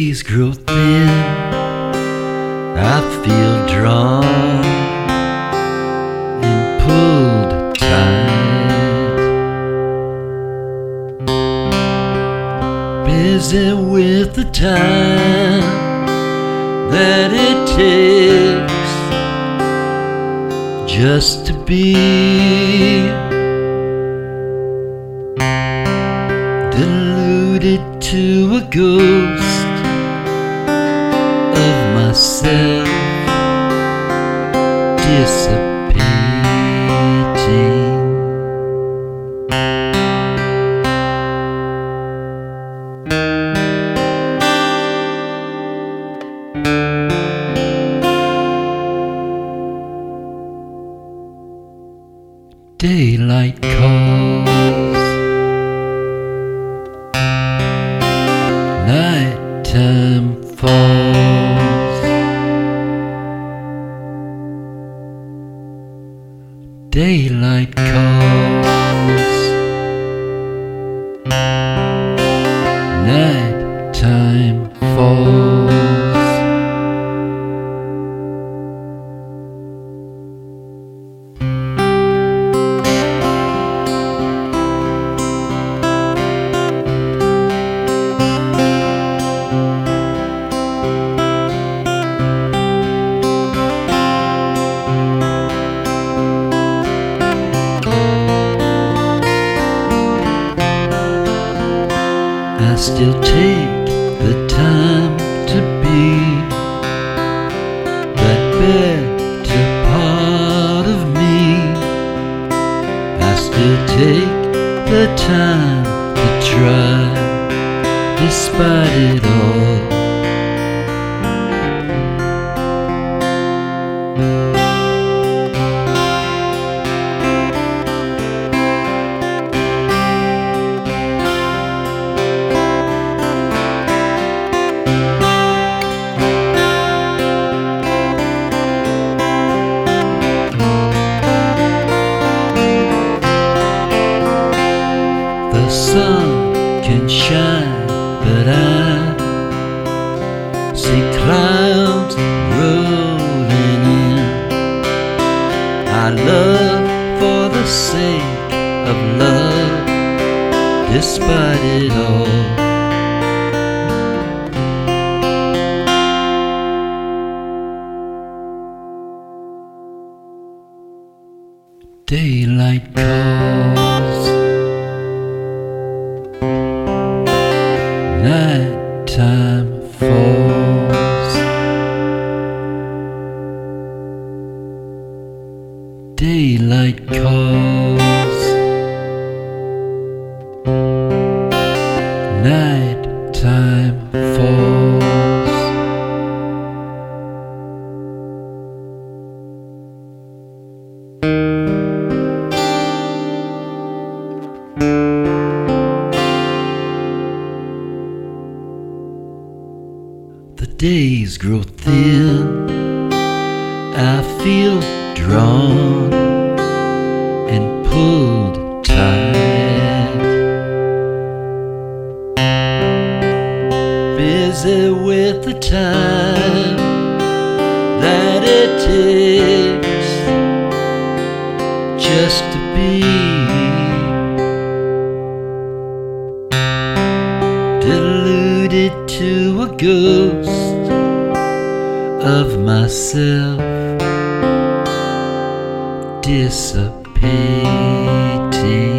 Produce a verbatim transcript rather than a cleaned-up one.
days grow thin, I feel drawn and pulled tight, busy with the time that it takes just to be, deluded to a ghost of myself, dissipating. Daylight calls, nighttime falls, daylight calls, nighttime falls. I still take the time to be that better part of me. I still take the time to try, despite it all. The sun can shine, but I see clouds rolling in. I love for the sake of love, despite it all. Daylight calls, nighttime falls, daylight calls, nighttime falls. The days grow thin, I feel drawn and pulled tight, busy with the time that it takes just to be, deluded to a ghost of myself, dissipating.